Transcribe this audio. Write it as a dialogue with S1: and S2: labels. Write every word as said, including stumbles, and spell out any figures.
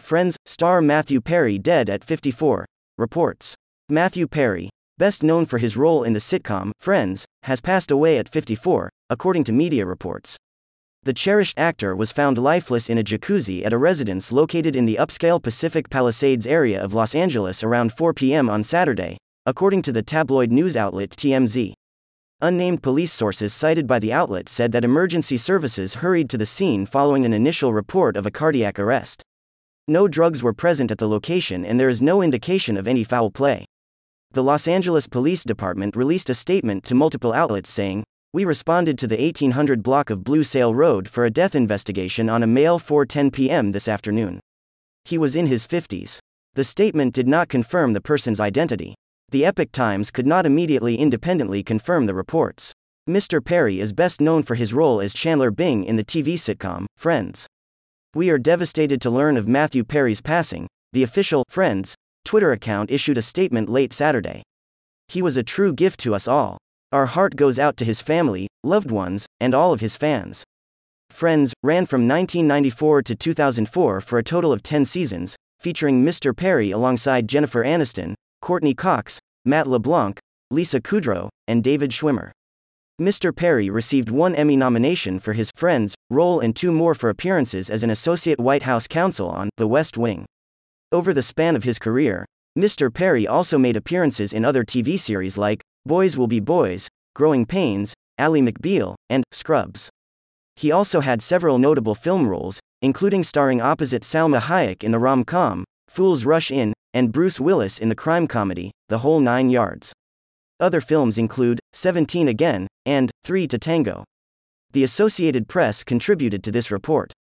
S1: Friends star Matthew Perry dead at fifty-four, reports. Matthew Perry, best known for his role in the sitcom Friends, has passed away at fifty-four, according to media reports. The cherished actor was found lifeless in a jacuzzi at a residence located in the upscale Pacific Palisades area of Los Angeles around four p m on Saturday, according to the tabloid news outlet T M Z. Unnamed police sources cited by the outlet said that emergency services hurried to the scene following an initial report of a cardiac arrest. No drugs were present at the location and there is no indication of any foul play. The Los Angeles Police Department released a statement to multiple outlets saying, "We responded to the eighteen hundred block of Blue Sail Road for a death investigation on a male four ten p m this afternoon. He was in his fifties. The statement did not confirm the person's identity. The Epoch Times could not immediately independently confirm the reports. Mister Perry is best known for his role as Chandler Bing in the T V sitcom Friends. We are devastated to learn of Matthew Perry's passing," the official Friends Twitter account issued a statement late Saturday. "He was a true gift to us all. Our heart goes out to his family, loved ones, and all of his fans." Friends ran from nineteen ninety-four to two thousand four for a total of ten seasons, featuring Mister Perry alongside Jennifer Aniston, Courtney Cox, Matt LeBlanc, Lisa Kudrow, and David Schwimmer. Mister Perry received one Emmy nomination for his Friends role and two more for appearances as an associate White House counsel on The West Wing. Over the span of his career, Mister Perry also made appearances in other T V series like Boys Will Be Boys, Growing Pains, Ally McBeal, and Scrubs. He also had several notable film roles, including starring opposite Salma Hayek in the rom-com Fools Rush In, and Bruce Willis in the crime comedy The Whole Nine Yards. Other films include Seventeen Again and Three to Tango. The Associated Press contributed to this report.